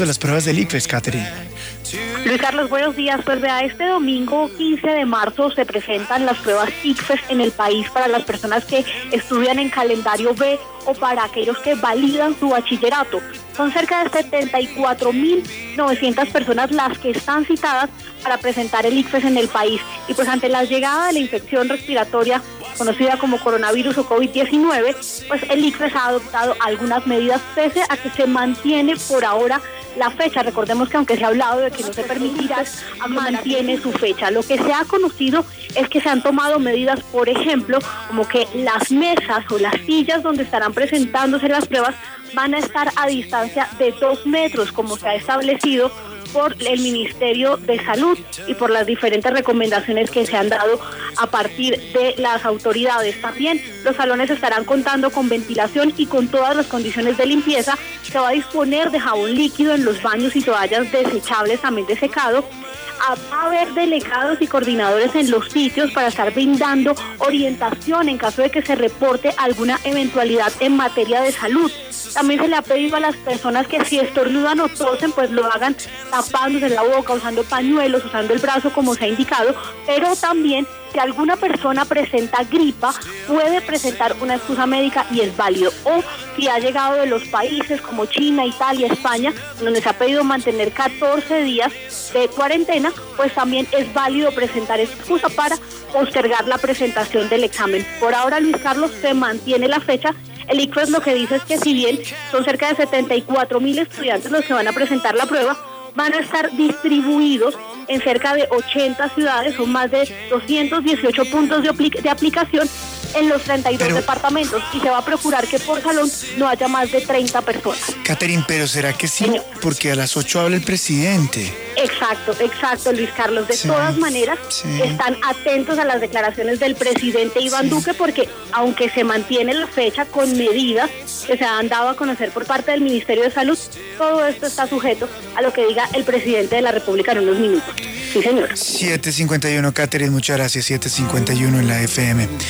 de las pruebas del ICFES, Catherine. Luis Carlos, buenos días. Pues vea, este domingo 15 de marzo se presentan las pruebas ICFES en el país para las personas que estudian en calendario B o para aquellos que validan su bachillerato. Son cerca de 74.900 personas las que están citadas para presentar el ICFES en el país. Y pues ante la llegada de la infección respiratoria conocida como coronavirus o COVID-19, pues el ICFES ha adoptado algunas medidas pese a que se mantiene por ahora la fecha. Recordemos que aunque se ha hablado de que no se permitirá, mantiene su fecha. Lo que se ha conocido es que se han tomado medidas, por ejemplo, como que las mesas o las sillas donde estarán presentándose las pruebas van a estar a distancia de 2 metros, como se ha establecido por el Ministerio de Salud y por las diferentes recomendaciones que se han dado a partir de las autoridades. También los salones estarán contando con ventilación y con todas las condiciones de limpieza. Se va a disponer de jabón líquido en los baños y toallas desechables también de secado. Va a haber delegados y coordinadores en los sitios para estar brindando orientación en caso de que se reporte alguna eventualidad en materia de salud. También se le ha pedido a las personas que si estornudan o tosen, pues lo hagan tapándose la boca, usando pañuelos, usando el brazo como se ha indicado, pero también si alguna persona presenta gripa, puede presentar una excusa médica y es válido. O si ha llegado de los países como China, Italia, España, donde se ha pedido mantener 14 días de cuarentena, pues también es válido presentar esta excusa para postergar la presentación del examen. Por ahora, Luis Carlos, se mantiene la fecha. El ICFES lo que dice es que si bien son cerca de 74.000 estudiantes los que van a presentar la prueba, van a estar distribuidos en cerca de 80 ciudades, son más de 218 puntos de aplicación en los 32 departamentos, y se va a procurar que por salón no haya más de 30 personas. Catherine, pero ¿será que sí? Señor. Porque a las 8 habla el presidente. Exacto, Luis Carlos. De todas maneras, están atentos a las declaraciones del presidente Iván Duque, porque aunque se mantiene la fecha con medidas que se han dado a conocer por parte del Ministerio de Salud, todo esto está sujeto a lo que diga el presidente de la República en unos minutos. Sí, señor. 7:51, Catherine, muchas gracias. 7:51 en la FM.